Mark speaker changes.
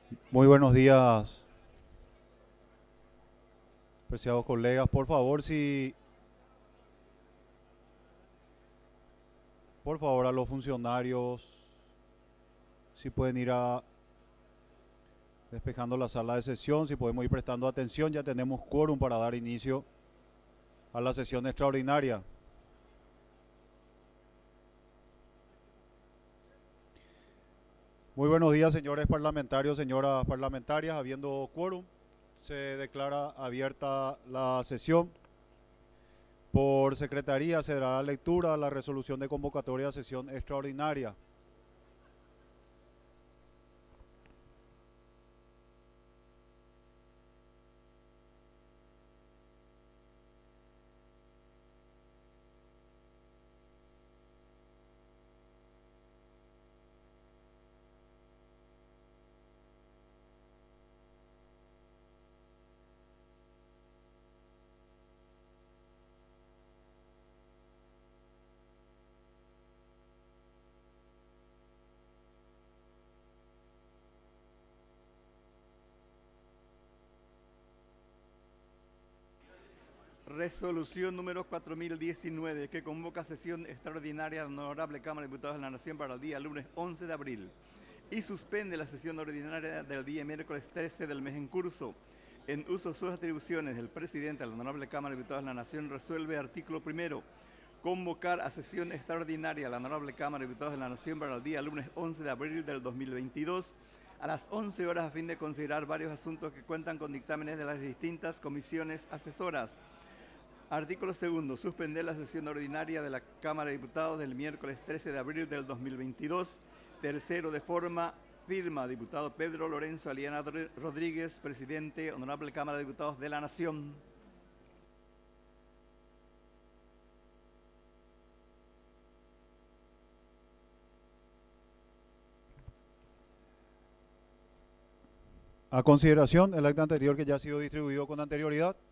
Speaker 1: Muy buenos días, apreciados colegas. Por favor, a los funcionarios, si pueden ir despejando la sala de sesión, si podemos ir prestando atención, ya tenemos quórum para dar inicio a la sesión extraordinaria. Muy buenos días, señores parlamentarios, señoras parlamentarias. Habiendo quórum, se declara abierta la sesión. Por secretaría se dará lectura a la resolución de convocatoria a sesión extraordinaria.
Speaker 2: Resolución número 4019, que convoca sesión extraordinaria de la Honorable Cámara de Diputados de la Nación para el día lunes 11 de abril y suspende la sesión ordinaria del día miércoles 13 del mes en curso. En uso de sus atribuciones, el presidente de la Honorable Cámara de Diputados de la Nación resuelve: artículo primero, convocar a sesión extraordinaria a la Honorable Cámara de Diputados de la Nación para el día lunes 11 de abril del 2022 a las 11 horas a fin de considerar varios asuntos que cuentan con dictámenes de las distintas comisiones asesoras. Artículo segundo, suspender la sesión ordinaria de la Cámara de Diputados del miércoles 13 de abril del 2022. Tercero, de forma firma, diputado Pedro Lorenzo Aliana Rodríguez, presidente, Honorable Cámara de Diputados de la Nación.
Speaker 1: A consideración, el acta anterior que ya ha sido distribuido con anterioridad.